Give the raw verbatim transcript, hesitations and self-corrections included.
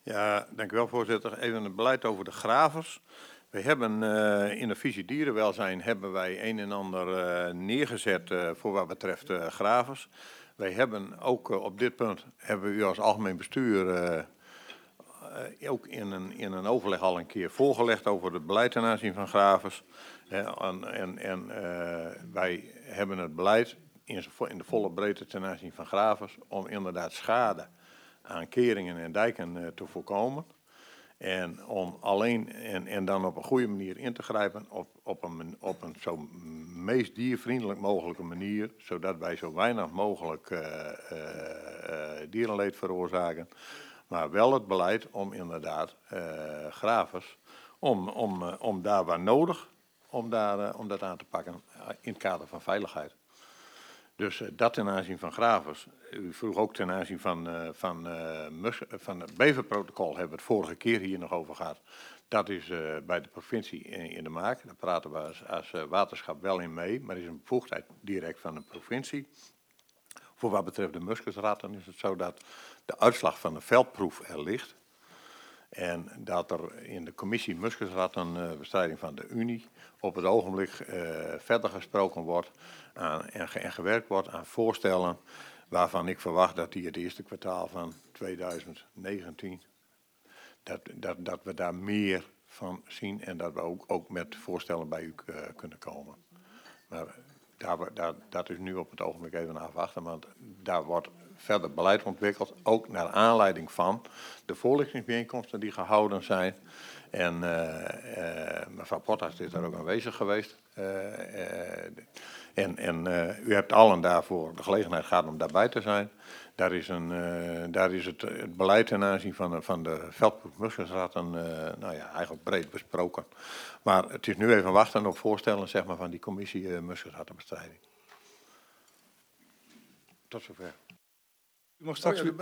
Ja, dank u wel, voorzitter. Even het beleid over de gravers. We hebben uh, in de visie dierenwelzijn hebben wij een en ander uh, neergezet uh, voor wat betreft uh, gravers. Wij hebben ook uh, op dit punt, hebben we u als algemeen bestuur uh, uh, ook in een, in een overleg al een keer voorgelegd over het beleid ten aanzien van gravers. Uh, en en, en uh, wij hebben het beleid in, in de volle breedte ten aanzien van gravers om inderdaad schade aan keringen en dijken uh, te voorkomen. En om alleen en, en dan op een goede manier in te grijpen op, op een, op een zo meest diervriendelijk mogelijke manier, zodat wij zo weinig mogelijk uh, uh, uh, dierenleed veroorzaken. Maar wel het beleid om inderdaad uh, gravers, om, om, uh, om daar waar nodig, om, daar, uh, om dat aan te pakken uh, in het kader van veiligheid. Dus uh, dat ten aanzien van gravers. U vroeg ook ten aanzien van, uh, van, uh, mus, van het beverprotocol, hebben we het vorige keer hier nog over gehad. Dat is uh, bij de provincie in, in de maak. Daar praten we als, als uh, waterschap wel in mee, maar is een bevoegdheid direct van de provincie. Voor wat betreft de muskusratten is het zo dat de uitslag van de veldproef er ligt. En dat er in de commissie muskusrattenbestrijding van de Unie op het ogenblik uh, verder gesproken wordt aan, en, ge, en gewerkt wordt aan voorstellen waarvan ik verwacht dat die het eerste kwartaal van tweeduizend negentien, dat, dat, dat we daar meer van zien en dat we ook, ook met voorstellen bij u uh, kunnen komen. Maar daar, daar, dat is nu op het ogenblik even afwachten, want daar wordt verder beleid ontwikkeld, ook naar aanleiding van de voorlichtingsbijeenkomsten die gehouden zijn. En uh, uh, mevrouw Potters is daar ook aanwezig geweest. Uh, uh, en en uh, u hebt allen daarvoor de gelegenheid gehad om daarbij te zijn. Daar is, een, uh, daar is het, het beleid ten aanzien van de, van de veldproef muskusratten uh, nou ja, eigenlijk breed besproken. Maar het is nu even wachten op voorstellen zeg maar, van die commissie uh, muskusrattenbestrijding. Tot zover. U mag straks Oh ja,